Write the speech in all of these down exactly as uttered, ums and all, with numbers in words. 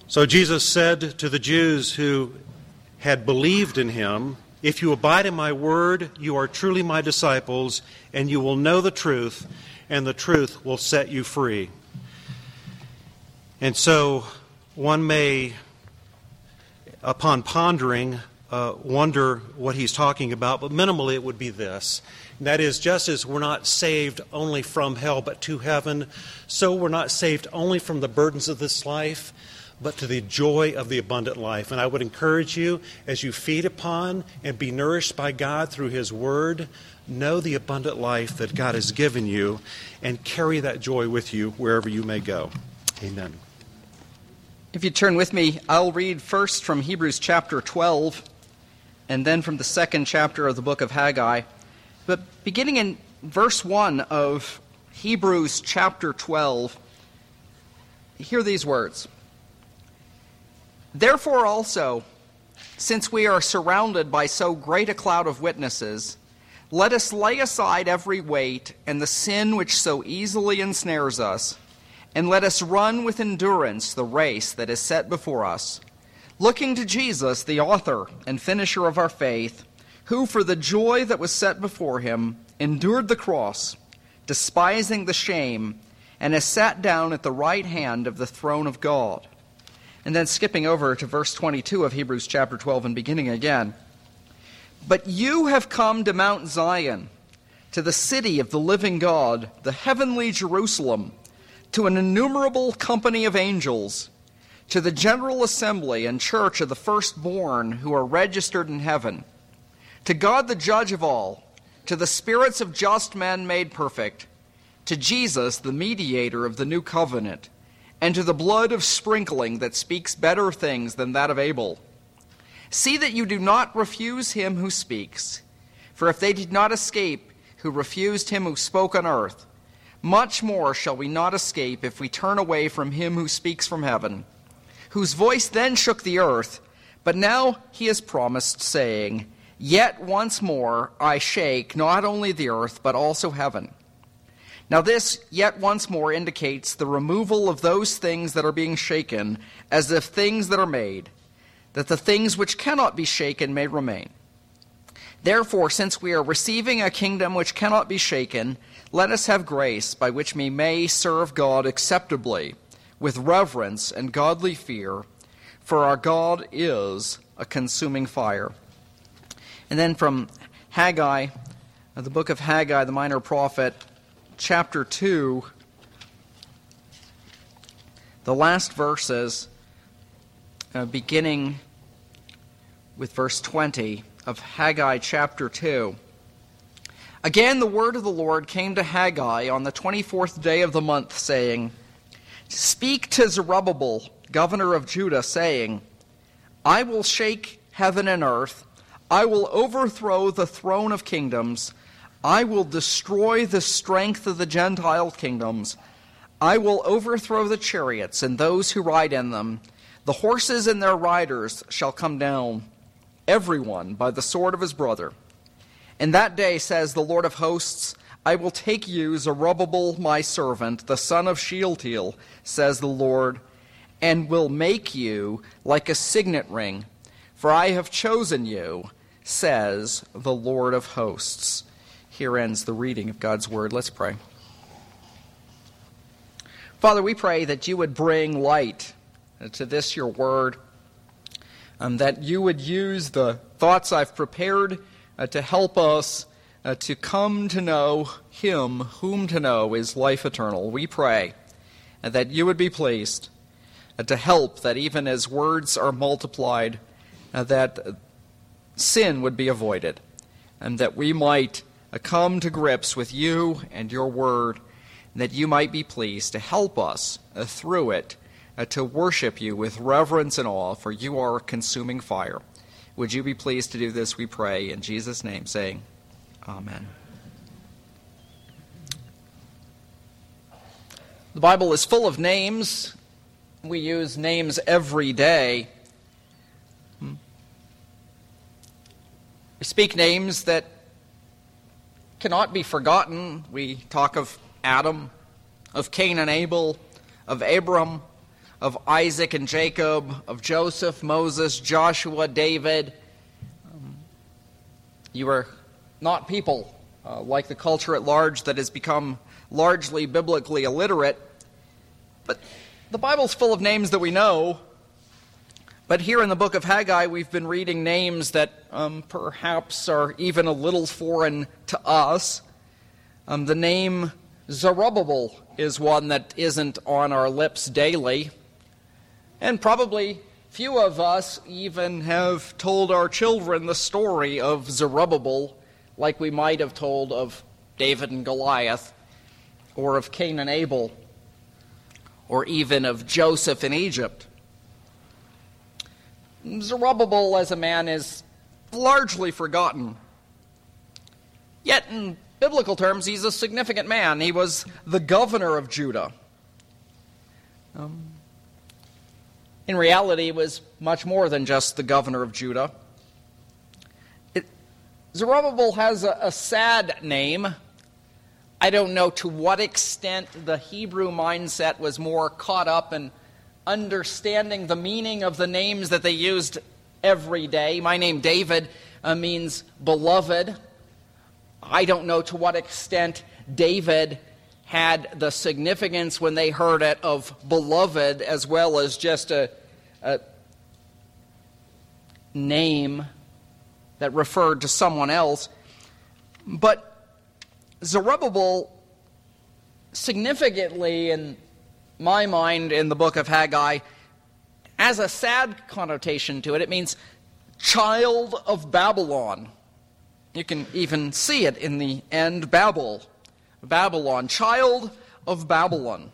So Jesus said to the Jews who had believed in him, "If you abide in my word, you are truly my disciples, and you will know the truth, and the truth will set you free." And so one may, upon pondering, uh, wonder what he's talking about, but minimally it would be this. And that is, just as we're not saved only from hell but to heaven, so we're not saved only from the burdens of this life, but to the joy of the abundant life. And I would encourage you, as you feed upon and be nourished by God through his word, know the abundant life that God has given you and carry that joy with you wherever you may go. Amen. If you turn with me, I'll read first from Hebrews chapter twelve and then from the second chapter of the book of Haggai. But beginning in verse one of Hebrews chapter twelve, hear these words. "Therefore also, since we are surrounded by so great a cloud of witnesses, let us lay aside every weight and the sin which so easily ensnares us, and let us run with endurance the race that is set before us, looking to Jesus, the author and finisher of our faith, who for the joy that was set before him endured the cross, despising the shame, and has sat down at the right hand of the throne of God." And then skipping over to verse twenty-two of Hebrews chapter twelve and beginning again. "But you have come to Mount Zion, to the city of the living God, the heavenly Jerusalem, to an innumerable company of angels, to the general assembly and church of the firstborn who are registered in heaven, to God the judge of all, to the spirits of just men made perfect, to Jesus the mediator of the new covenant, and to the blood of sprinkling that speaks better things than that of Abel. See that you do not refuse him who speaks. For if they did not escape who refused him who spoke on earth, much more shall we not escape if we turn away from him who speaks from heaven, whose voice then shook the earth, but now he has promised, saying, Yet once more I shake not only the earth, but also heaven. Now this yet once more indicates the removal of those things that are being shaken, as if things that are made, that the things which cannot be shaken may remain. Therefore, since we are receiving a kingdom which cannot be shaken, let us have grace by which we may serve God acceptably, with reverence and godly fear, for our God is a consuming fire. And then from Haggai, the book of Haggai, the minor prophet, chapter two, the last verses, uh, beginning with verse twenty of Haggai chapter two. Again, the word of the Lord came to Haggai on the twenty-fourth day of the month, saying, Speak to Zerubbabel, governor of Judah, saying, I will shake heaven and earth, I will overthrow the throne of kingdoms, I will destroy the strength of the Gentile kingdoms. I will overthrow the chariots and those who ride in them. The horses and their riders shall come down, everyone by the sword of his brother. In that day, says the Lord of hosts, I will take you, Zerubbabel, my servant, the son of Shealtiel, says the Lord, and will make you like a signet ring, for I have chosen you, says the Lord of hosts. Here ends the reading of God's word. Let's pray. Father, we pray that you would bring light to this, your word, um, that you would use the thoughts I've prepared uh, to help us uh, to come to know him whom to know is life eternal. We pray uh, that you would be pleased uh, to help that even as words are multiplied, uh, that sin would be avoided, and that we might uh, come to grips with you and your word, and that you might be pleased to help us uh, through it uh, to worship you with reverence and awe, for you are a consuming fire. Would you be pleased to do this, we pray, in Jesus' name, saying, Amen. The Bible is full of names. We use names every day. We speak names that cannot be forgotten. We talk of Adam, of Cain and Abel, of Abram, of Isaac and Jacob, of Joseph, Moses, Joshua, David. Um, you are not people uh, like the culture at large that has become largely biblically illiterate. But the Bible's full of names that we know. But here in the book of Haggai, we've been reading names that um, perhaps are even a little foreign to us. Um, the name Zerubbabel is one that isn't on our lips daily. And probably few of us even have told our children the story of Zerubbabel like we might have told of David and Goliath, or of Cain and Abel, or even of Joseph in Egypt. Zerubbabel as a man is largely forgotten. Yet in biblical terms, he's a significant man. He was the governor of Judah. Um, in reality, he was much more than just the governor of Judah. It, Zerubbabel has a, a sad name. I don't know to what extent the Hebrew mindset was more caught up in understanding the meaning of the names that they used every day. My name, David, uh, means beloved. I don't know to what extent David had the significance when they heard it of beloved as well as just a, a name that referred to someone else. But Zerubbabel, significantly in my mind in the book of Haggai, has a sad connotation to it. It means child of Babylon. You can even see it in the end, Babel, Babylon, child of Babylon.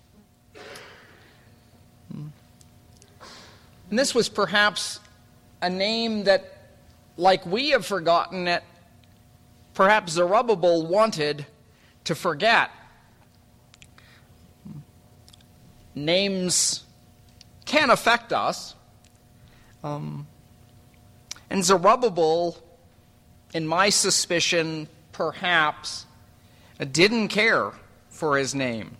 And this was perhaps a name that, like we have forgotten it, perhaps Zerubbabel wanted to forget. Names can affect us. Um, and Zerubbabel, in my suspicion, perhaps didn't care for his name.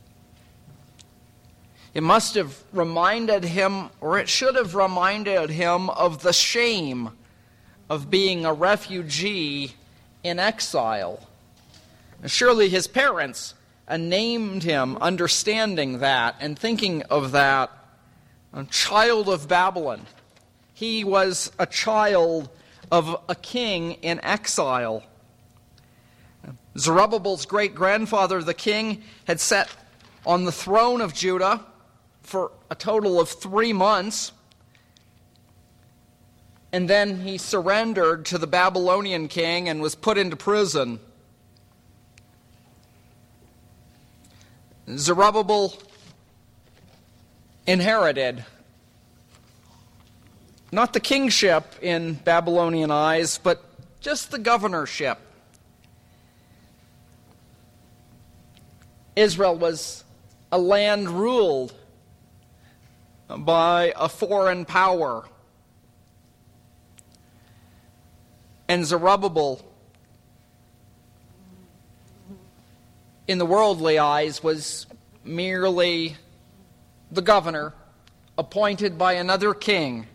It must have reminded him, or it should have reminded him, of the shame of being a refugee in exile. Surely his parents uh, named him understanding that and thinking of that, a child of Babylon. He was a child of a king in exile. Zerubbabel's great-grandfather, the king, had sat on the throne of Judah for a total of three months. And then he surrendered to the Babylonian king and was put into prison. Zerubbabel inherited not the kingship in Babylonian eyes, but just the governorship. Israel was a land ruled by a foreign power. And Zerubbabel, in the worldly eyes, was merely the governor appointed by another king.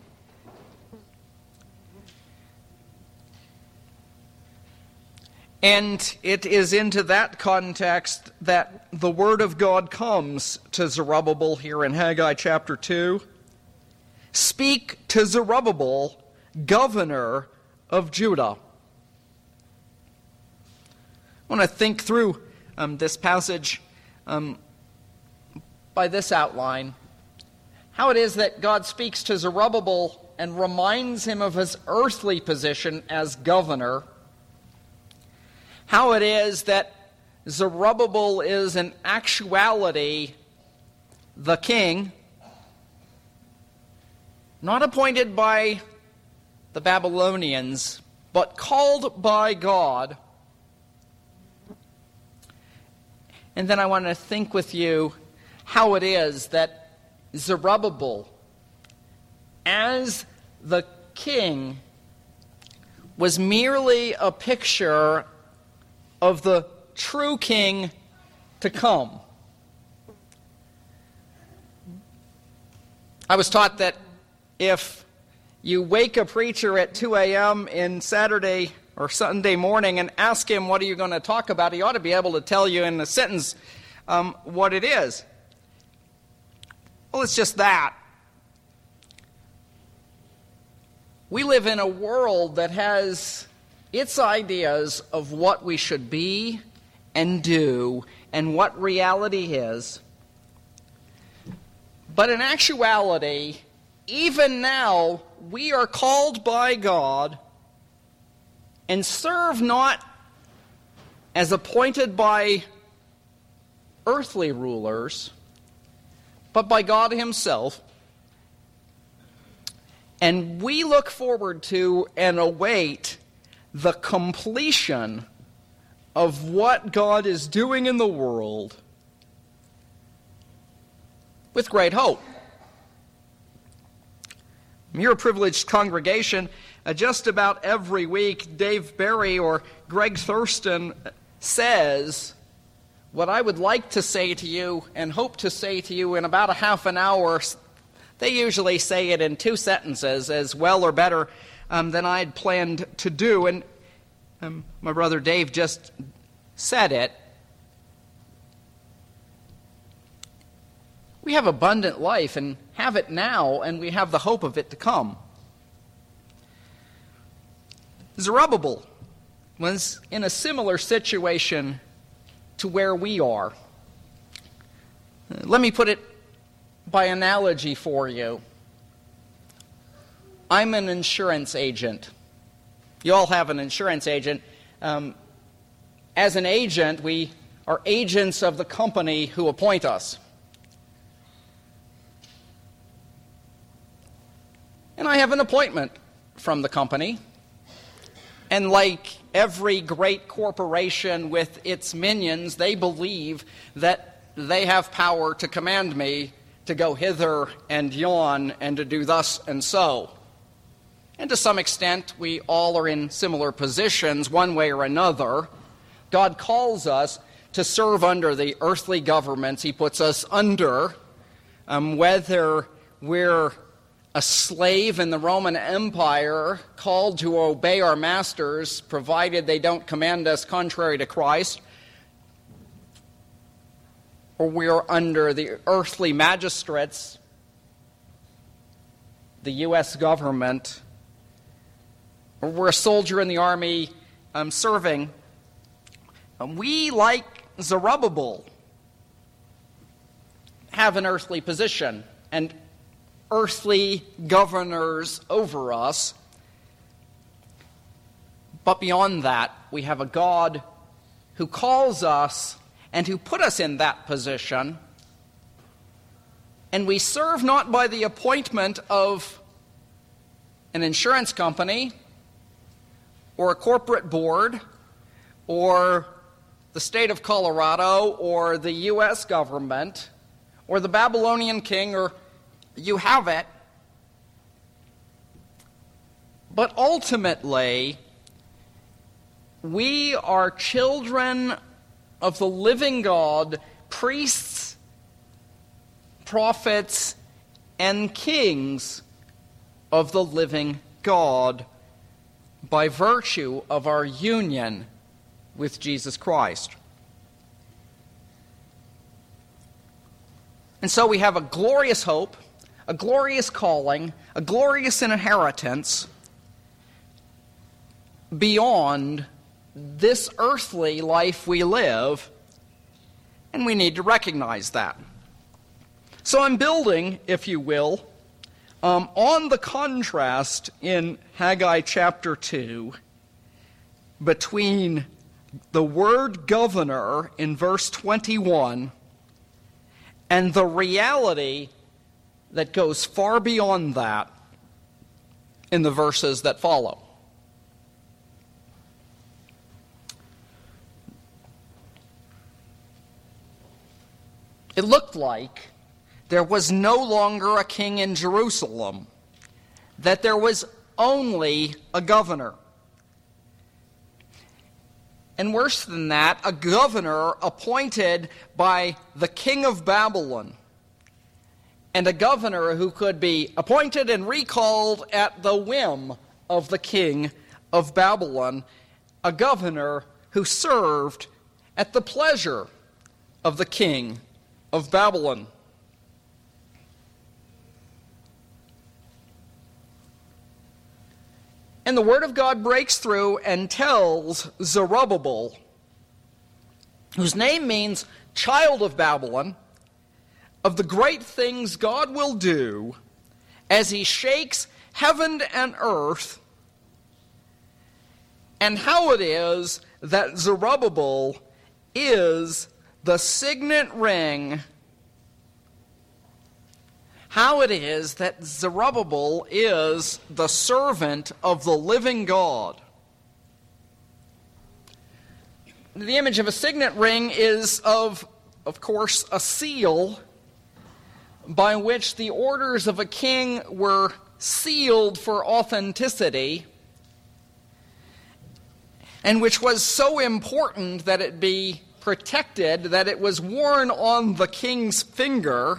And it is into that context that the word of God comes to Zerubbabel here in Haggai chapter two. Speak to Zerubbabel, governor of Judah. I want to think through um, this passage um, by this outline. How it is that God speaks to Zerubbabel and reminds him of his earthly position as governor. How it is that Zerubbabel is in actuality the king, not appointed by the Babylonians, but called by God. And then I want to think with you how it is that Zerubbabel, as the king, was merely a picture of the true king to come. I was taught that if you wake a preacher at two a.m. in Saturday or Sunday morning and ask him what are you going to talk about, he ought to be able to tell you in a sentence um, what it is. Well, it's just that. We live in a world that has its ideas of what we should be and do and what reality is. But in actuality, even now, we are called by God and serve not as appointed by earthly rulers, but by God Himself. And we look forward to and await the completion of what God is doing in the world with great hope. You're a privileged congregation. Uh, just about every week, Dave Barry or Greg Thurston says what I would like to say to you and hope to say to you in about a half an hour. They usually say it in two sentences, as well or better um, than I had planned to do. And um, my brother Dave just said it. We have abundant life and have it now, and we have the hope of it to come. Zerubbabel was in a similar situation to where we are. Let me put it by analogy for you. I'm an insurance agent. You all have an insurance agent. Um, as an agent, we are agents of the company who appoint us. And I have an appointment from the company. And like every great corporation with its minions, they believe that they have power to command me to go hither and yon and to do thus and so. And to some extent, we all are in similar positions one way or another. God calls us to serve under the earthly governments He puts us under, um, whether we're a slave in the Roman Empire called to obey our masters, provided they don't command us contrary to Christ, or we are under the earthly magistrates, the U S government, or we're a soldier in the army um, serving. We, like Zerubbabel, have an earthly position and earthly governors over us. But beyond that, we have a God who calls us and who put us in that position. And we serve not by the appointment of an insurance company or a corporate board or the state of Colorado or the U S government or the Babylonian king, or you have it. But ultimately, we are children of the living God, priests, prophets, and kings of the living God by virtue of our union with Jesus Christ. And so we have a glorious hope, a glorious calling, a glorious inheritance beyond this earthly life we live, and we need to recognize that. So I'm building, if you will, um, on the contrast in Haggai chapter two between the word governor in verse twenty-one and the reality that goes far beyond that in the verses that follow. It looked like there was no longer a king in Jerusalem, that there was only a governor. And worse than that, a governor appointed by the king of Babylon. and a governor who could be appointed and recalled at the whim of the king of Babylon, a governor who served at the pleasure of the king of Babylon. And the word of God breaks through and tells Zerubbabel, whose name means child of Babylon, of the great things God will do as he shakes heaven and earth, and how it is that Zerubbabel is the signet ring, how it is that Zerubbabel is the servant of the living God. The image of a signet ring is of, of course, a seal by which the orders of a king were sealed for authenticity, and which was so important that it be protected, that it was worn on the king's finger,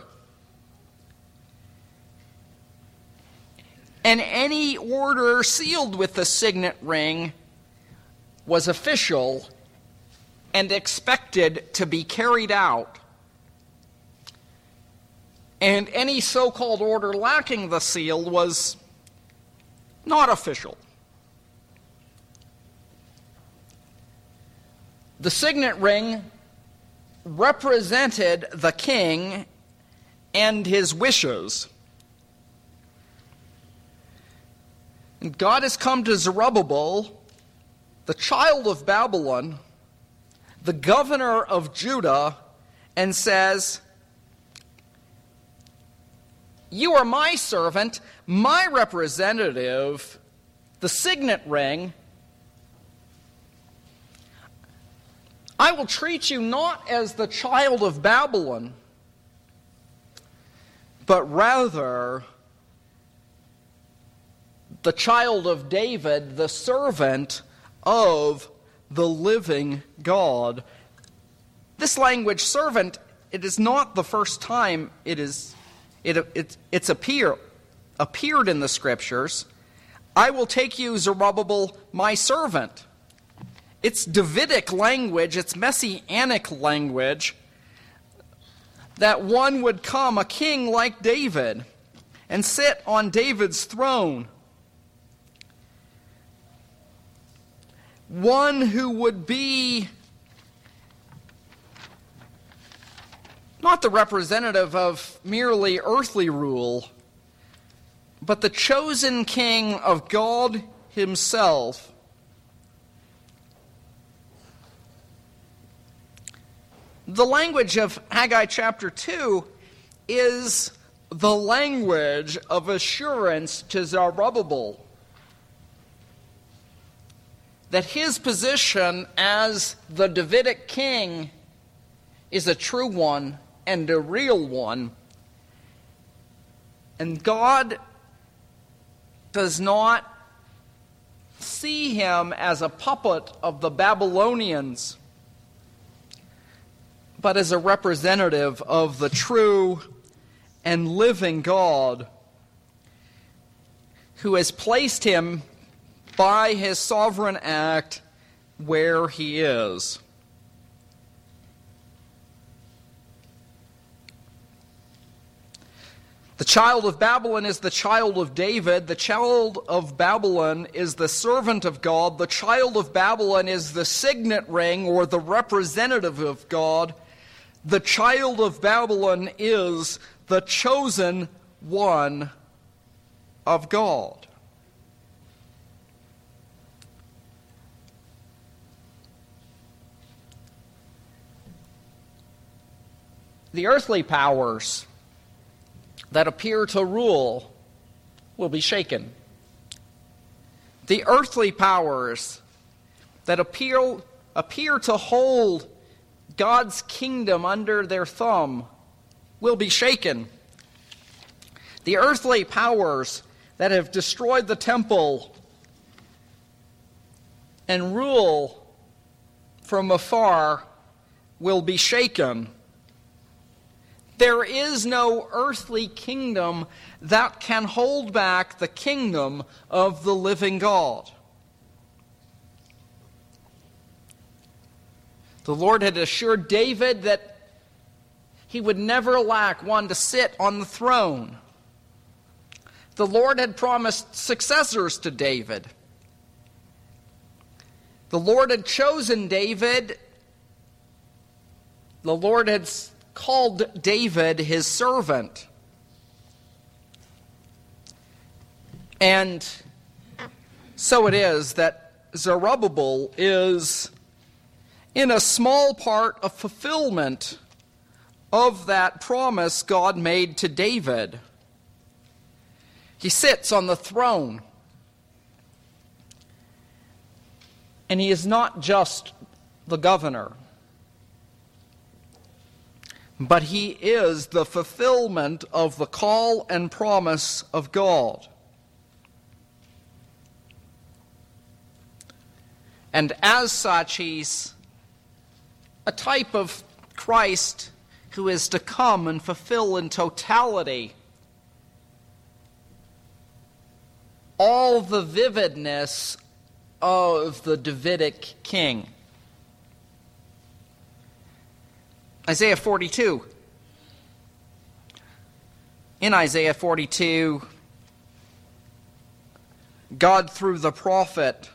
and any order sealed with the signet ring was official and expected to be carried out. And any so-called order lacking the seal was not official. The signet ring represented the king and his wishes. And God has come to Zerubbabel, the child of Babylon, the governor of Judah, and says, "You are my servant, my representative, the signet ring. I will treat you not as the child of Babylon, but rather the child of David, the servant of the living God." This language, servant, it is not the first time it is it, it it's appear appeared in the scriptures. I will take you, Zerubbabel, my servant. It's Davidic language, it's messianic language, that one would come, a king like David, and sit on David's throne. One who would be not the representative of merely earthly rule, but the chosen king of God himself. The language of Haggai chapter two is the language of assurance to Zerubbabel that his position as the Davidic king is a true one and a real one. And God does not see him as a puppet of the Babylonians, but as a representative of the true and living God, who has placed him by his sovereign act where he is. The child of Babylon is the child of David. The child of Babylon is the servant of God. The child of Babylon is the signet ring, or the representative of God. The child of Babylon is the chosen one of God. The earthly powers that appear to rule will be shaken. The earthly powers that appear, appear to hold God's kingdom under their thumb will be shaken. The earthly powers that have destroyed the temple and rule from afar will be shaken. There is no earthly kingdom that can hold back the kingdom of the living God. The Lord had assured David that he would never lack one to sit on the throne. The Lord had promised successors to David. The Lord had chosen David. The Lord had called David his servant. And so it is that Zerubbabel is, in a small part, a fulfillment of that promise God made to David. He sits on the throne. And he is not just the governor, but he is the fulfillment of the call and promise of God. And as such, he's a type of Christ who is to come and fulfill in totality all the vividness of the Davidic king. Isaiah forty-two. In Isaiah forty-two, God, through the prophet,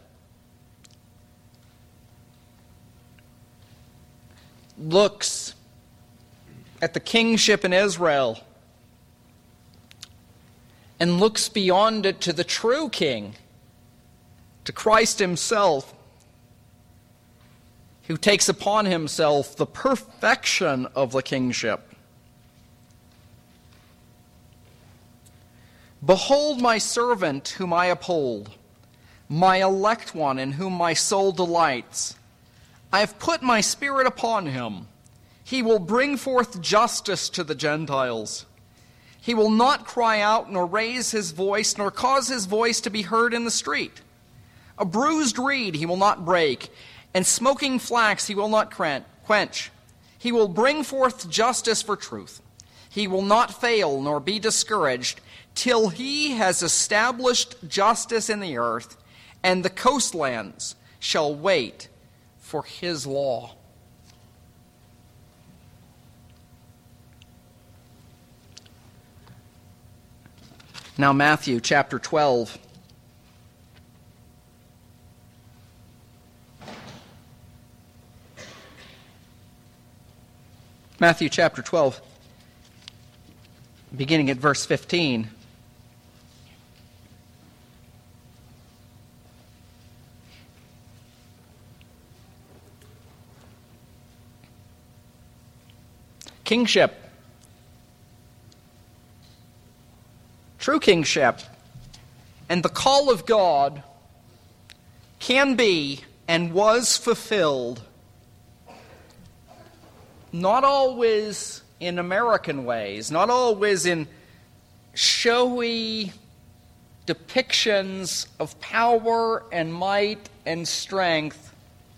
looks at the kingship in Israel and looks beyond it to the true king, to Christ himself, who takes upon himself the perfection of the kingship. Behold my servant whom I uphold, my elect one in whom my soul delights. I have put my spirit upon him. He will bring forth justice to the Gentiles. He will not cry out, nor raise his voice, nor cause his voice to be heard in the street. A bruised reed he will not break, and smoking flax he will not quench. He will bring forth justice for truth. He will not fail nor be discouraged till he has established justice in the earth, and the coastlands shall wait for his law. Now Matthew chapter twelve. Matthew chapter twelve, beginning at verse fifteen. Kingship. True kingship and the call of God can be and was fulfilled not always in American ways, not always in showy depictions of power and might and strength,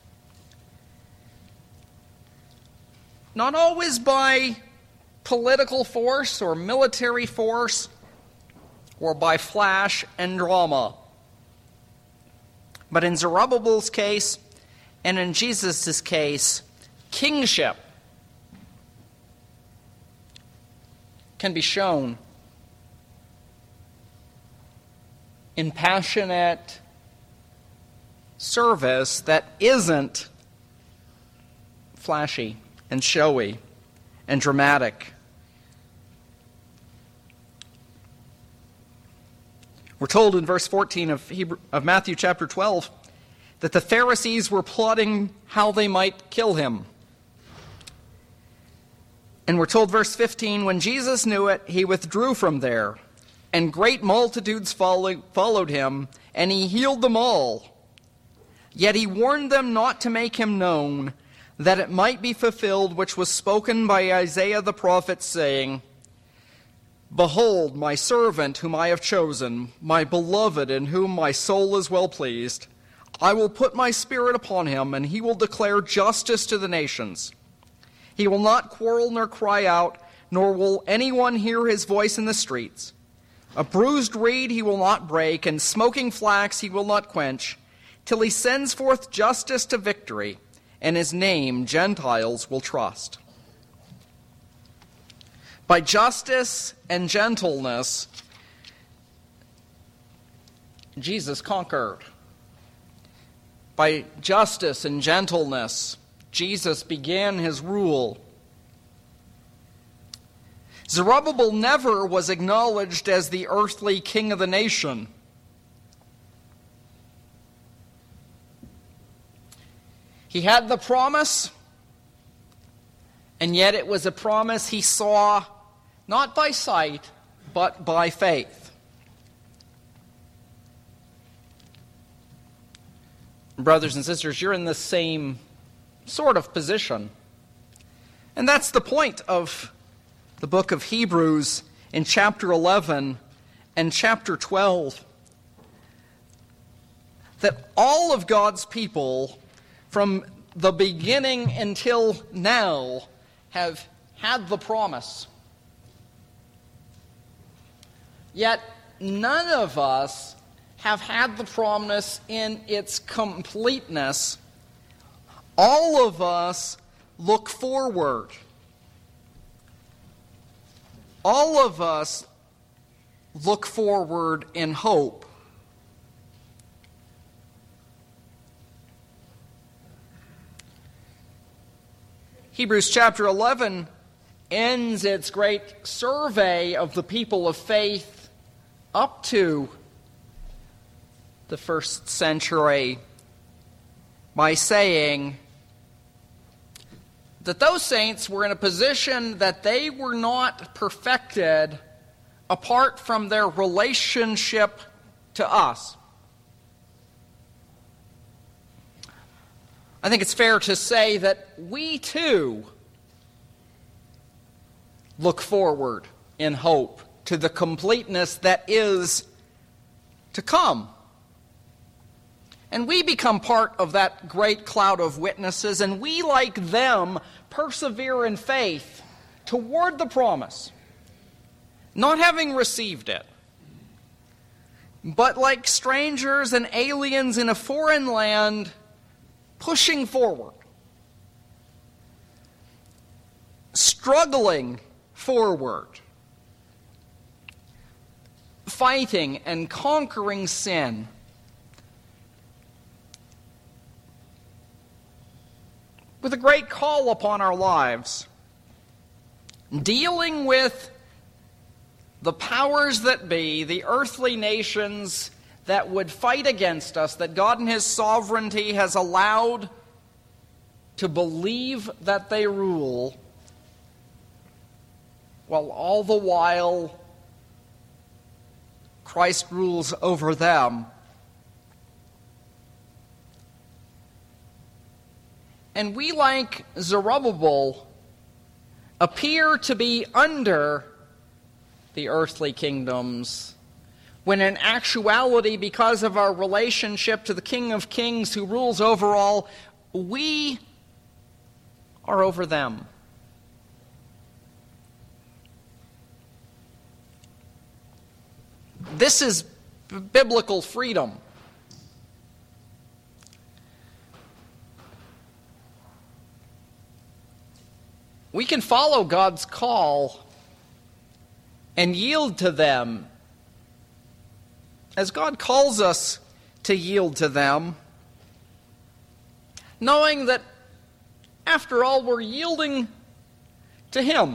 not always by political force or military force or by flash and drama. But in Zerubbabel's case and in Jesus' case, kingship can be shown in passionate service that isn't flashy and showy and dramatic. We're told in verse fourteen of, Hebrew, of Matthew chapter twelve that the Pharisees were plotting how they might kill him. And we're told, verse fifteen, when Jesus knew it, he withdrew from there, and great multitudes follow, followed him, and he healed them all. Yet he warned them not to make him known, that it might be fulfilled which was spoken by Isaiah the prophet, saying, Behold, my servant whom I have chosen, my beloved in whom my soul is well pleased. I will put my spirit upon him, and he will declare justice to the nations. He will not quarrel nor cry out, nor will anyone hear his voice in the streets. A bruised reed he will not break, and smoking flax he will not quench, till he sends forth justice to victory, and his name Gentiles will trust. By justice and gentleness, Jesus conquered. By justice and gentleness, Jesus began his rule. Zerubbabel never was acknowledged as the earthly king of the nation. He had the promise, and yet it was a promise he saw not by sight, but by faith. Brothers and sisters, you're in the same sort of position. And that's the point of the book of Hebrews in chapter eleven and chapter twelve. That all of God's people, from the beginning until now, have had the promise. Yet none of us have had the promise in its completeness. All of us look forward. All of us look forward in hope. Hebrews chapter eleven ends its great survey of the people of faith up to the first century by saying that those saints were in a position that they were not perfected apart from their relationship to us. I think it's fair to say that we too look forward in hope to the completeness that is to come. And we become part of that great cloud of witnesses, and we, like them, persevere in faith toward the promise, not having received it, but like strangers and aliens in a foreign land, pushing forward, struggling forward, fighting and conquering sin, with a great call upon our lives, dealing with the powers that be, the earthly nations that would fight against us, that God in His sovereignty has allowed to believe that they rule, while all the while Christ rules over them. And we, like Zerubbabel, appear to be under the earthly kingdoms, when in actuality, because of our relationship to the King of Kings who rules over all, we are over them. This is b- biblical freedom. We can follow God's call and yield to them as God calls us to yield to them, knowing that, after all, we're yielding to Him.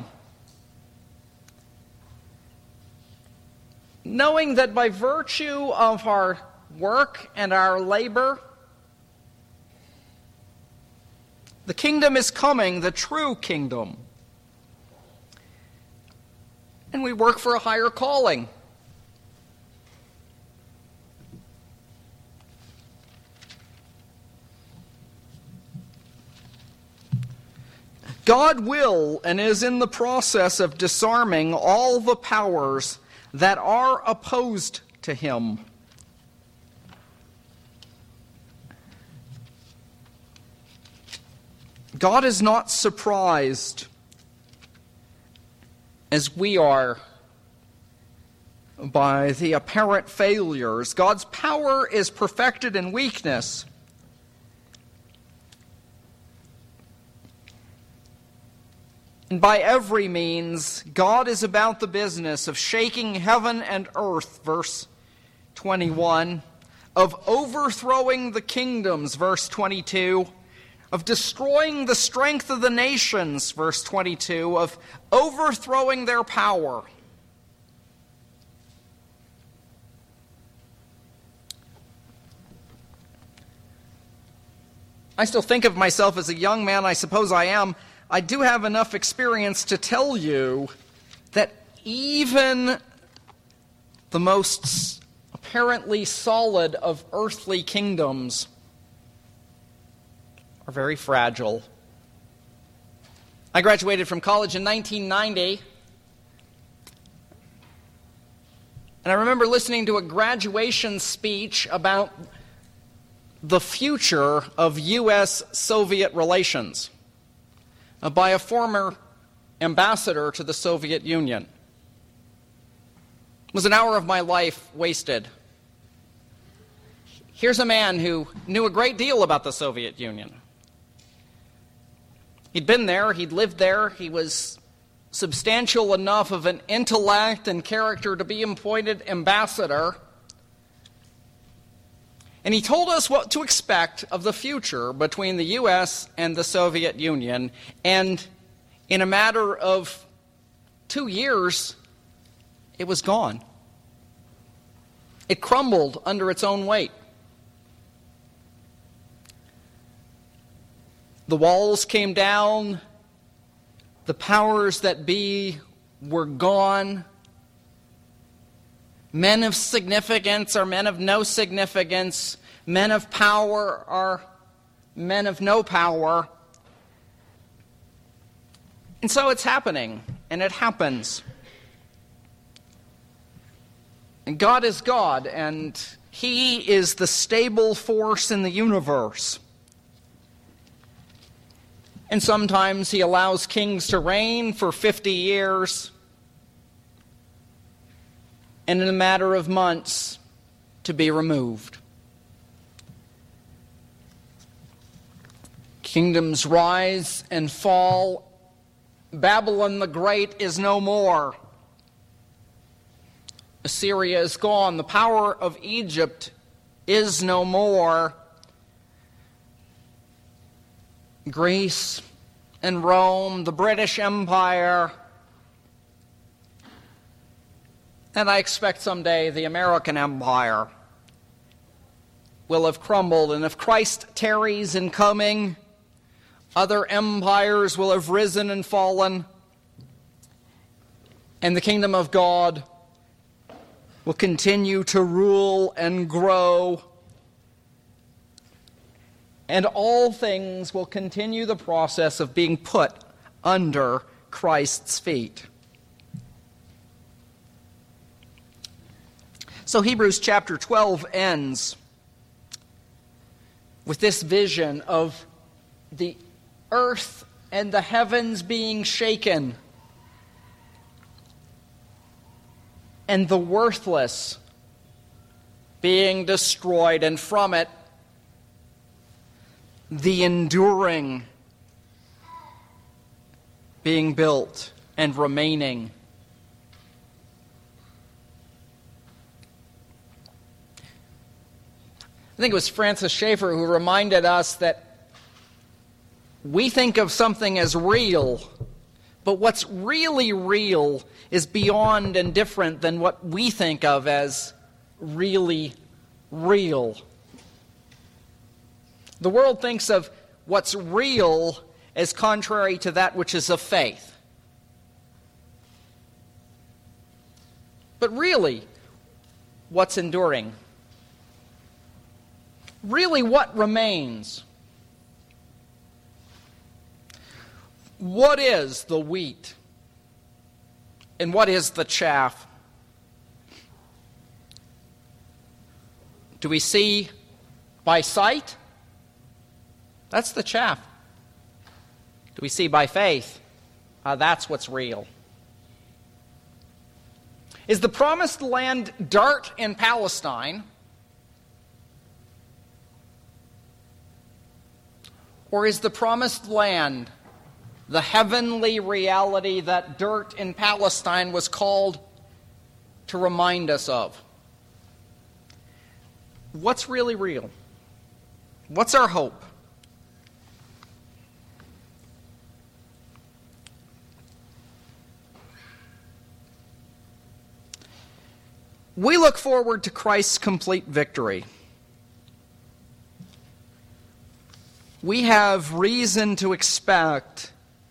Knowing that by virtue of our work and our labor, the kingdom is coming, the true kingdom. And we work for a higher calling. God will and is in the process of disarming all the powers that are opposed to Him. God is not surprised as we are by the apparent failures. God's power is perfected in weakness. And by every means, God is about the business of shaking heaven and earth, verse twenty-one, of overthrowing the kingdoms, verse twenty-two, of destroying the strength of the nations, verse twenty-two, of overthrowing their power. I still think of myself as a young man, I suppose I am. I do have enough experience to tell you that even the most apparently solid of earthly kingdoms are very fragile. I graduated from college in nineteen ninety, and I remember listening to a graduation speech about the future of U S Soviet relations uh, by a former ambassador to the Soviet Union. It was an hour of my life wasted. Here's a man who knew a great deal about the Soviet Union. He'd been there, he'd lived there, he was substantial enough of an intellect and character to be appointed ambassador. And he told us what to expect of the future between the U S and the Soviet Union. And in a matter of two years, it was gone. It crumbled under its own weight. The walls came down. The powers that be were gone. Men of significance are men of no significance. Men of power are men of no power. And so it's happening, and it happens. And God is God, and He is the stable force in the universe. And sometimes He allows kings to reign for fifty years, and in a matter of months to be removed. Kingdoms rise and fall. Babylon the Great is no more. Assyria is gone. The power of Egypt is no more. Greece and Rome, the British Empire, and I expect someday the American Empire will have crumbled. And if Christ tarries in coming, other empires will have risen and fallen, and the kingdom of God will continue to rule and grow, and all things will continue the process of being put under Christ's feet. So Hebrews chapter twelve ends with this vision of the earth and the heavens being shaken, and the worthless being destroyed, and from it the enduring being built and remaining. I think it was Francis Schaeffer who reminded us that we think of something as real, but what's really real is beyond and different than what we think of as really real. The world thinks of what's real as contrary to that which is of faith. But really, what's enduring? Really, what remains? What is the wheat? And what is the chaff? Do we see by sight? That's the chaff. Do we see by faith? Uh, that's what's real. Is the promised land dirt in Palestine? Or is the promised land the heavenly reality that dirt in Palestine was called to remind us of? What's really real? What's our hope? We look forward to Christ's complete victory. We have reason to expect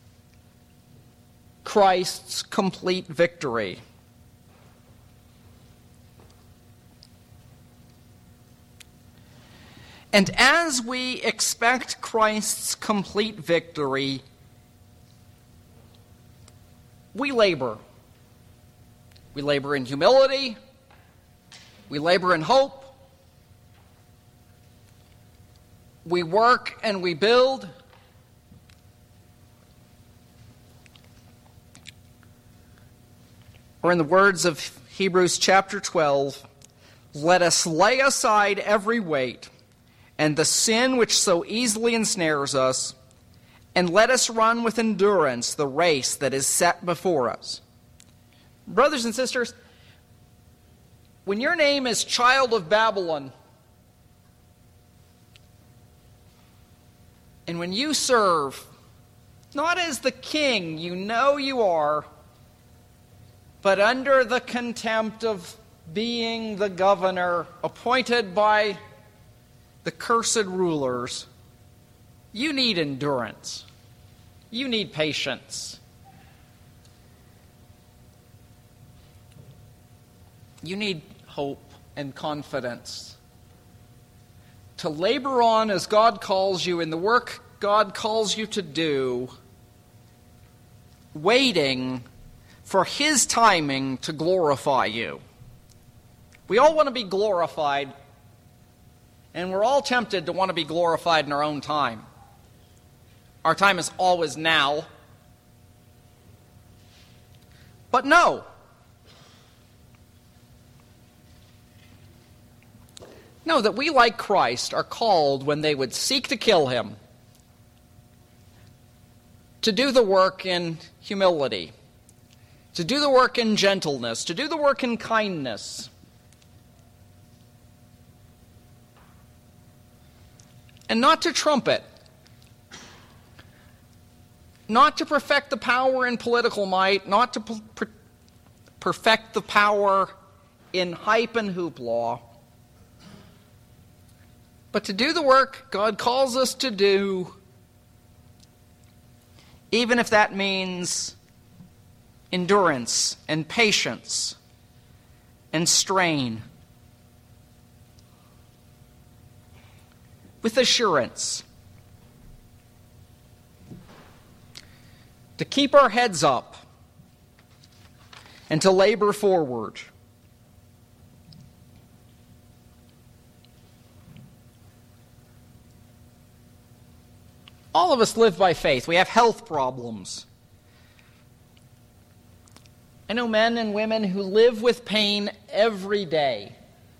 Christ's complete victory. And as we expect Christ's complete victory, we labor. We labor in humility. We labor in hope. We work and we build. Or in the words of Hebrews chapter twelve, let us lay aside every weight and the sin which so easily ensnares us, and let us run with endurance the race that is set before us. Brothers and sisters, when your name is Child of Babylon, and when you serve, not as the king you know you are, but under the contempt of being the governor appointed by the cursed rulers, you need endurance. You need patience. You need hope and confidence to labor on as God calls you in the work God calls you to do, waiting for His timing to glorify you. We all want to be glorified, and we're all tempted to want to be glorified in our own time. Our time is always now. But no. No, that we, like Christ, are called when they would seek to kill Him, to do the work in humility, to do the work in gentleness, to do the work in kindness. And not to trumpet, not to perfect the power in political might, not to per- perfect the power in hype and hoopla, but to do the work God calls us to do, even if that means endurance and patience and strain. With assurance. To keep our heads up and to labor forward. All of us live by faith. We have health problems. I know men and women who live with pain every day.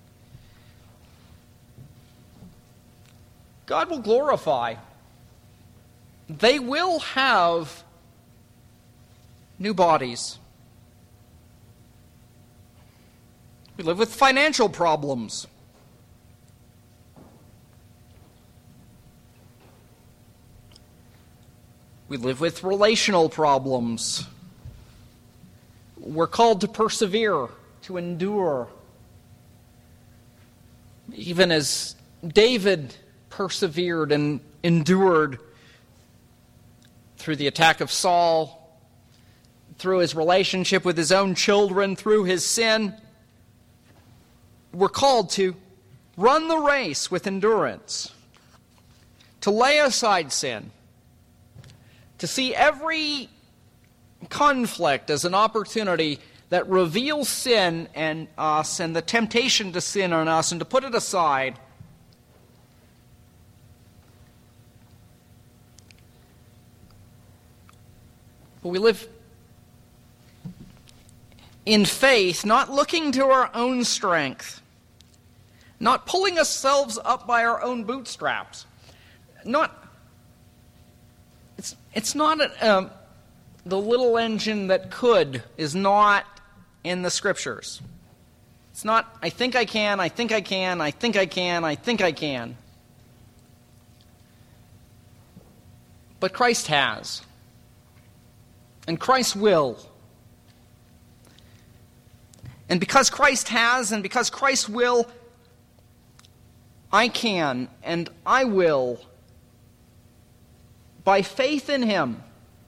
God will glorify. They will have new bodies. We live with financial problems. We live with relational problems. We're called to persevere, to endure. Even as David persevered and endured through the attack of Saul, through his relationship with his own children, through his sin, we're called to run the race with endurance, to lay aside sin, to see every conflict as an opportunity that reveals sin in us and the temptation to sin in us, and to put it aside. But we live in faith, not looking to our own strength, not pulling ourselves up by our own bootstraps, not, it's, it's not a, um, the little engine that could is not in the Scriptures. It's not, I think I can, I think I can, I think I can, I think I can. But Christ has. And Christ will. And because Christ has, and because Christ will, I can, and I will, by faith in Him.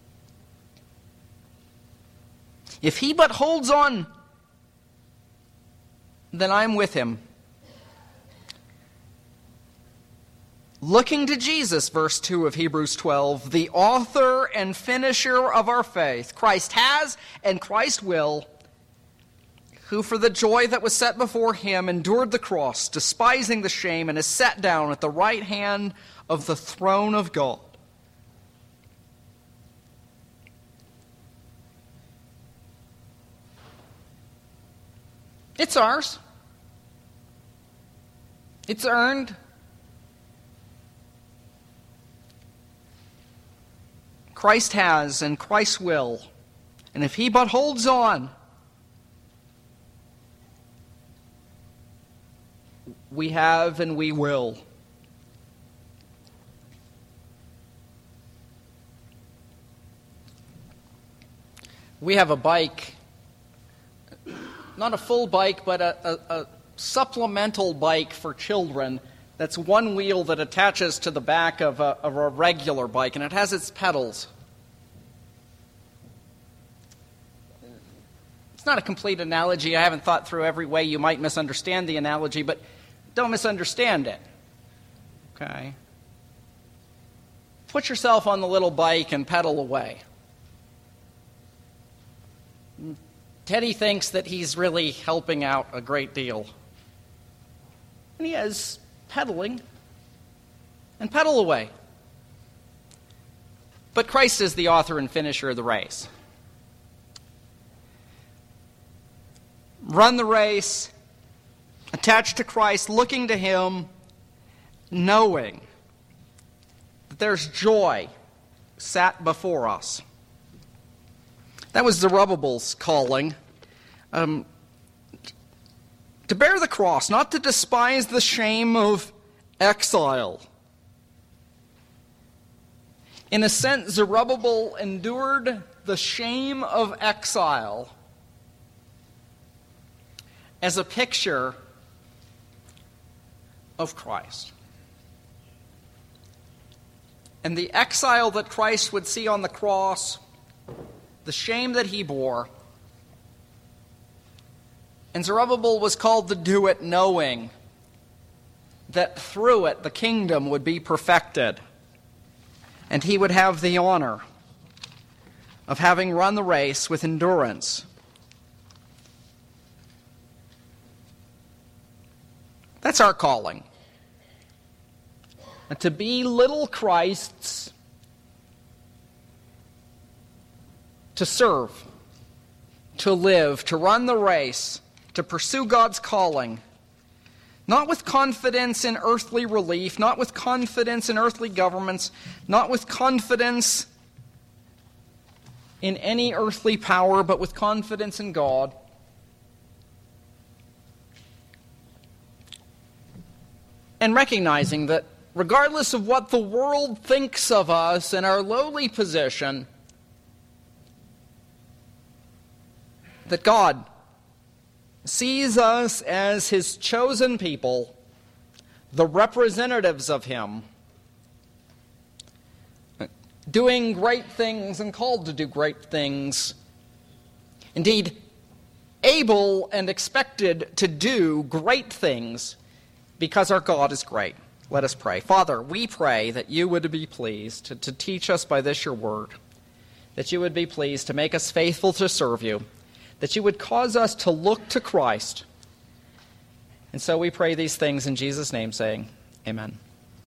If He but holds on, then I'm with Him. Looking to Jesus, verse two of Hebrews twelve, the author and finisher of our faith. Christ has and Christ will, who for the joy that was set before Him endured the cross, despising the shame, and is set down at the right hand of the throne of God. It's ours. It's earned. Christ has and Christ will. And if He but holds on, we have and we will. We have a bike, not a full bike, but a, a, a supplemental bike for children. That's one wheel that attaches to the back of a, of a regular bike, and it has its pedals. It's not a complete analogy. I haven't thought through every way you might misunderstand the analogy, but don't misunderstand it. Okay? Put yourself on the little bike and pedal away. Teddy thinks that he's really helping out a great deal. And he is pedaling and pedal away. But Christ is the author and finisher of the race. Run the race, attached to Christ, looking to Him, knowing that there's joy sat before us. That was Zerubbabel's calling. Um, to bear the cross, not to despise the shame of exile. In a sense, Zerubbabel endured the shame of exile as a picture of Christ. And the exile that Christ would see on the cross, the shame that He bore, and Zerubbabel was called to do it knowing that through it the kingdom would be perfected, and he would have the honor of having run the race with endurance. That's our calling. And to be little Christs, to serve, to live, to run the race, to pursue God's calling, not with confidence in earthly relief, not with confidence in earthly governments, not with confidence in any earthly power, but with confidence in God. And recognizing that regardless of what the world thinks of us and our lowly position, that God sees us as His chosen people, the representatives of Him, doing great things and called to do great things. Indeed, able and expected to do great things because our God is great. Let us pray. Father, we pray that You would be pleased to, to teach us by this Your word, that You would be pleased to make us faithful to serve You, that You would cause us to look to Christ. And so we pray these things in Jesus' name, saying, Amen.